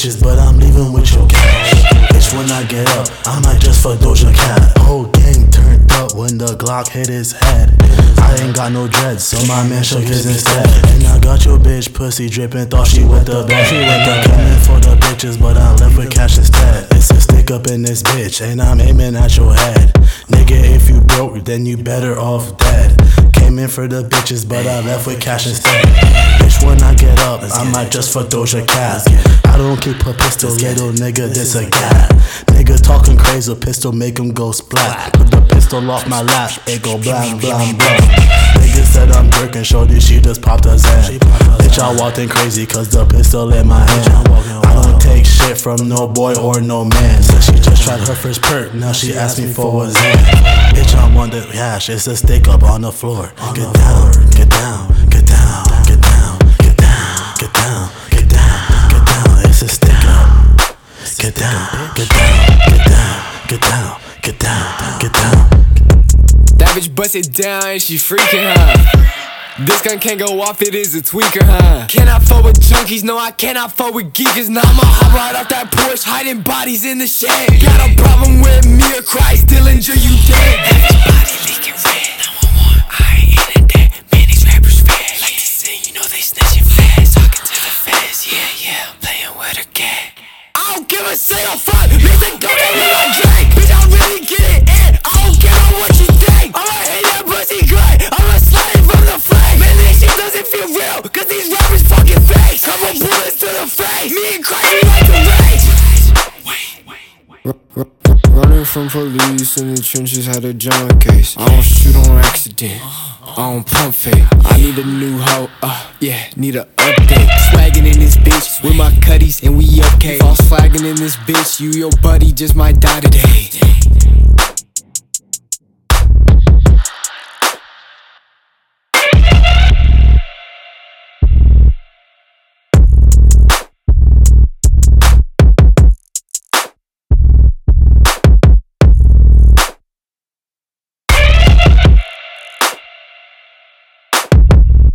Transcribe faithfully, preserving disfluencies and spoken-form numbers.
bitches, but I'm leaving with your cash. Bitch, when I get up, I might just fuck Doja Cat. Whole gang turned up when the Glock hit his head. I ain't got no dreads, so my man shook his instead. And I got your bitch pussy dripping, thought she with the bed. She went the came in for the bitches, but I left with cash instead. It's a stick up in this bitch, and I'm aiming at your head. Nigga, if you broke, then you better off dead. Came in for the bitches, but I left with cash instead. Bitch, when I get up, I might just fuck Doja Cat. I don't keep a pistol, little nigga, this a gat. Nigga talking crazy, pistol make him go splat. Put the pistol off my lap, it go blam, blam, blam. Nigga said I'm jerking, shorty, she just popped her Zen. Bitch, I walked in crazy, cause the pistol in my hand. I don't take shit from no boy or no man. So she just tried her first perk, now she asked me for a Zen. Bitch, I'm on the hash, it's a stick up on the floor. Get down, get down, get down, get down, get down, get down, get down, get down, it's a stick up. Get down, get down, get down, get down, get down, get down. That bitch bust it down and she freaking, huh? This gun can't go off, it is a tweaker, huh? Cannot fuck with junkies, no I cannot fuck with geekers. Now I'ma hop right off that Porsche, hiding bodies in the shed. Got a problem with me or Christ, Dillinger, you dead. Everybody leaking red, nine one one, I ain't in it dead. Man, these rappers fed, like to sing, you know they snitching fast. Talking to the feds, yeah, yeah, I'm playing with a cat. I don't give a single fuck, bitch, they don't get me like Drake. Bitch, I really get it in, I don't care what you think. I'ma hit that pussy good, I'ma slide it from the flame. Man, this shit doesn't feel real, cause these rappers fucking fake. Couple bullets to the face, me and Christ, we like to race. Running from police in the trenches, had a John case. I don't shoot on accident, I don't pump fake. I need a new hoe, uh, yeah, need a update. Swaggin' in this bitch with my cutties and we okay. False flagging in this bitch, you your buddy just might die today.